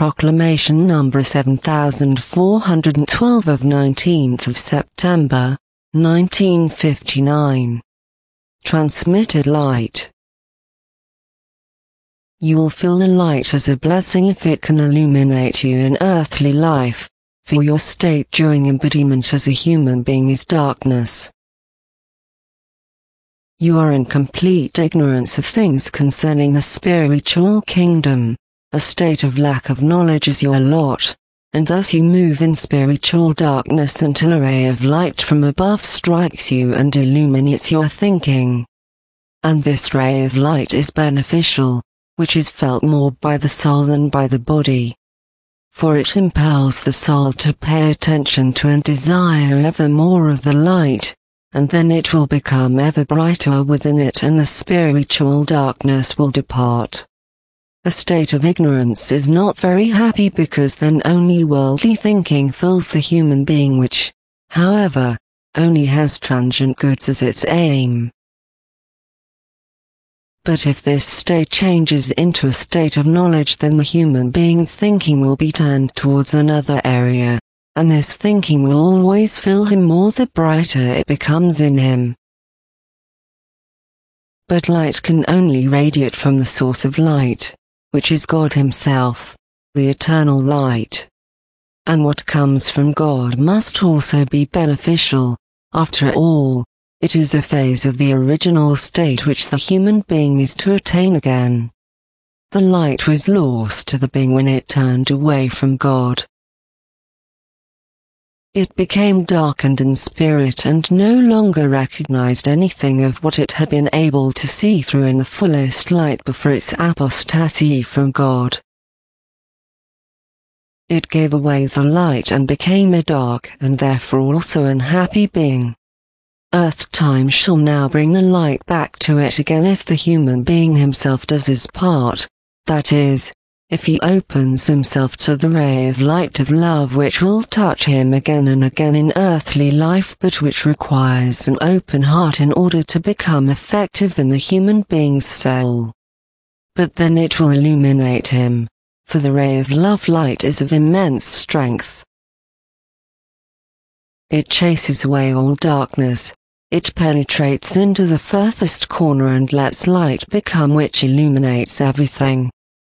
Proclamation number 7412 of 19th of September, 1959. Transmitted light. You will feel the light as a blessing if it can illuminate you in earthly life, for your state during embodiment as a human being is darkness. You are in complete ignorance of things concerning the spiritual kingdom. A state of lack of knowledge is your lot, and thus you move in spiritual darkness until a ray of light from above strikes you and illuminates your thinking. And this ray of light is beneficial, which is felt more by the soul than by the body. For it impels the soul to pay attention to and desire ever more of the light, and then it will become ever brighter within it and the spiritual darkness will depart. A state of ignorance is not very happy because then only worldly thinking fills the human being which, however, only has transient goods as its aim. But if this state changes into a state of knowledge, then the human being's thinking will be turned towards another area, and this thinking will always fill him more the brighter it becomes in him. But light can only radiate from the source of light, which is God Himself, the eternal light. And what comes from God must also be beneficial. After all, it is a phase of the original state which the human being is to attain again. The light was lost to the being when it turned away from God. It became darkened in spirit and no longer recognized anything of what it had been able to see through in the fullest light before its apostasy from God. It gave away the light and became a dark and therefore also unhappy being. Earth time shall now bring the light back to it again if the human being himself does his part, that is, if he opens himself to the ray of light of love which will touch him again and again in earthly life, but which requires an open heart in order to become effective in the human being's soul. But then it will illuminate him, for the ray of love light is of immense strength. It chases away all darkness, it penetrates into the furthest corner and lets light become which illuminates everything.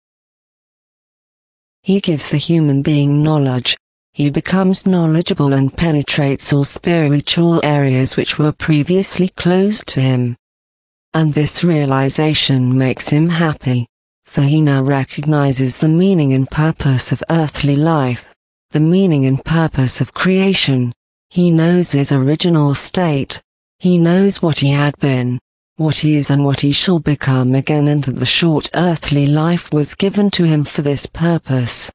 He gives the human being knowledge, he becomes knowledgeable and penetrates all spiritual areas which were previously closed to him. And this realization makes him happy, for he now recognizes the meaning and purpose of earthly life, the meaning and purpose of creation. He knows his original state, he knows what he had been, what he is and what he shall become again, and that the short earthly life was given to him for this purpose.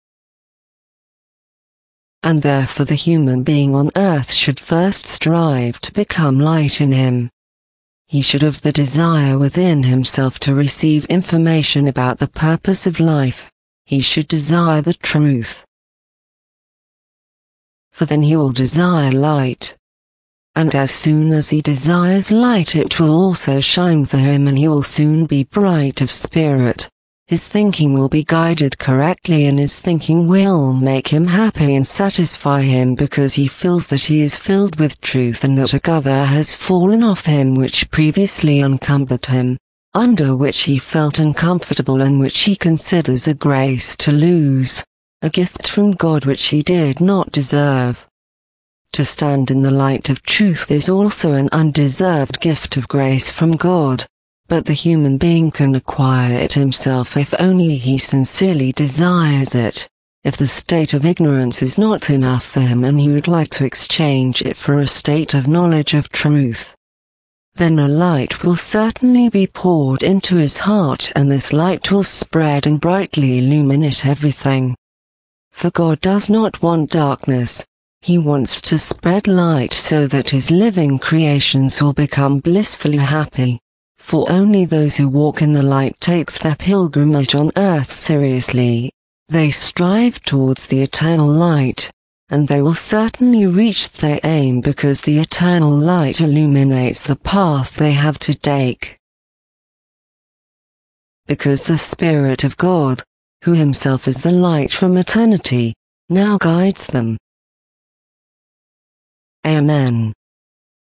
And therefore the human being on earth should first strive to become light in him. He should have the desire within himself to receive information about the purpose of life. He should desire the truth. For then he will desire light. And as soon as he desires light, it will also shine for him and he will soon be bright of spirit. His thinking will be guided correctly and his thinking will make him happy and satisfy him because he feels that he is filled with truth and that a cover has fallen off him which previously encumbered him, under which he felt uncomfortable and which he considers a grace to lose, a gift from God which he did not deserve. To stand in the light of truth is also an undeserved gift of grace from God, but the human being can acquire it himself if only he sincerely desires it. If the state of ignorance is not enough for him and he would like to exchange it for a state of knowledge of truth, then a light will certainly be poured into his heart and this light will spread and brightly illuminate everything. For God does not want darkness. He wants to spread light so that his living creations will become blissfully happy. For only those who walk in the light takes their pilgrimage on earth seriously. They strive towards the eternal light, and they will certainly reach their aim because the eternal light illuminates the path they have to take. Because the Spirit of God, who himself is the light from eternity, now guides them. Amen.